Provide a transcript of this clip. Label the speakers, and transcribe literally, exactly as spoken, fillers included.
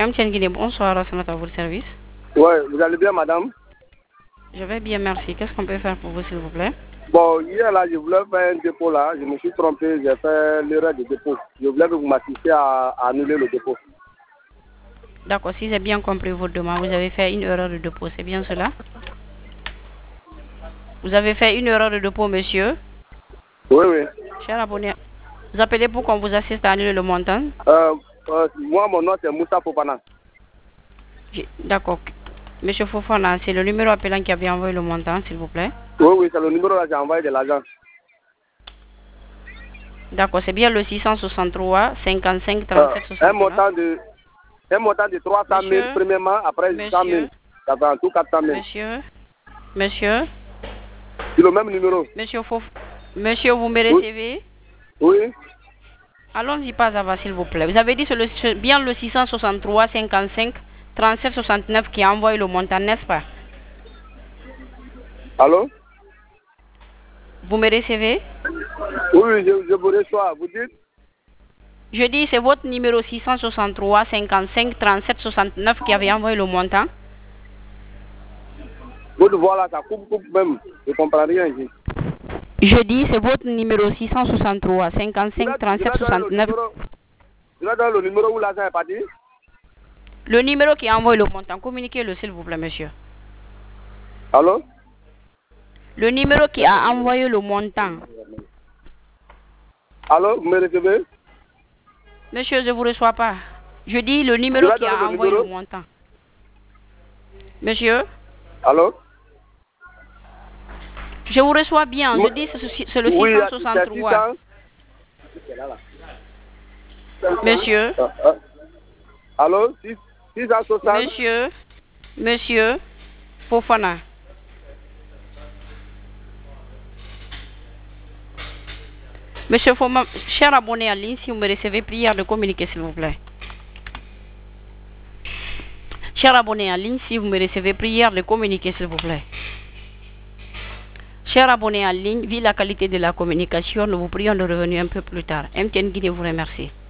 Speaker 1: M T N Guinée, bonsoir, à votre service.
Speaker 2: Ouais, vous allez bien, madame?
Speaker 1: Je vais bien, merci. Qu'est-ce qu'on peut faire pour vous, s'il vous plaît?
Speaker 2: Bon, hier, là, je voulais faire un dépôt, là. Je me suis trompé, j'ai fait l'erreur de dépôt. Je voulais que vous m'assistiez à, à annuler le dépôt.
Speaker 1: D'accord, si j'ai bien compris votre demande, vous avez fait une erreur de dépôt, c'est bien cela? Vous avez fait une erreur de dépôt, monsieur?
Speaker 2: Oui, oui.
Speaker 1: Cher abonné, vous appelez pour qu'on vous assiste à annuler le montant?
Speaker 2: Euh, euh, moi, mon nom, c'est Moussa Fofana.
Speaker 1: D'accord. Monsieur Fofana, c'est le numéro appelant qui a bien envoyé le montant, s'il vous plaît?
Speaker 2: Oui, oui, c'est le numéro là, j'ai envoyé de l'argent.
Speaker 1: D'accord, c'est bien le six cent soixante-trois, cinquante-cinq, trente-sept, soixante-neuf.
Speaker 2: Un montant de, un montant de trois cent mille, premièrement, après cent mille. Ça fait en tout quatre cent mille.
Speaker 1: Monsieur, monsieur.
Speaker 2: C'est le même numéro.
Speaker 1: Monsieur Fof, monsieur, vous me recevez?
Speaker 2: Oui.
Speaker 1: Allons-y pas avant, s'il vous plaît. Vous avez dit que c'est bien le six cent soixante-trois, cinquante-cinq, trente-sept, soixante-neuf qui a envoyé le montant, n'est-ce pas?
Speaker 2: Allô?
Speaker 1: Vous me recevez?
Speaker 2: Oui, je, je vous reçois. Vous dites?
Speaker 1: Je dis, c'est votre numéro six cent soixante-trois, cinquante-cinq, trente-sept, soixante-neuf qui avait envoyé le montant?
Speaker 2: Votre voix là, ça coupe, coupe même. Je ne comprends rien ici.
Speaker 1: Je dis, c'est votre numéro six cent soixante-trois, cinquante-cinq, trente-sept, soixante-neuf.
Speaker 2: Je vais donner le numéro où l'argent est parti?
Speaker 1: Le numéro qui a envoyé le montant, communiquez-le, s'il vous plaît, monsieur.
Speaker 2: Allô?
Speaker 1: Le numéro qui a envoyé le montant.
Speaker 2: Allô, vous me recevez?
Speaker 1: Monsieur, je ne vous reçois pas. Je dis le numéro qui a envoyé le montant. Monsieur?
Speaker 2: Allô?
Speaker 1: Je vous reçois bien. Je dis c'est le six cent soixante-trois. Monsieur?
Speaker 2: Allô? six cent soixante?
Speaker 1: Monsieur? Monsieur? Fofana. Monsieur Fofana, cher abonné en ligne, si vous me recevez, prière de communiquer, s'il vous plaît. Cher abonné en ligne, si vous me recevez, prière de communiquer, s'il vous plaît. Chers abonnés en ligne, vu la qualité de la communication, nous vous prions de revenir un peu plus tard. M T N Guinée vous remercie.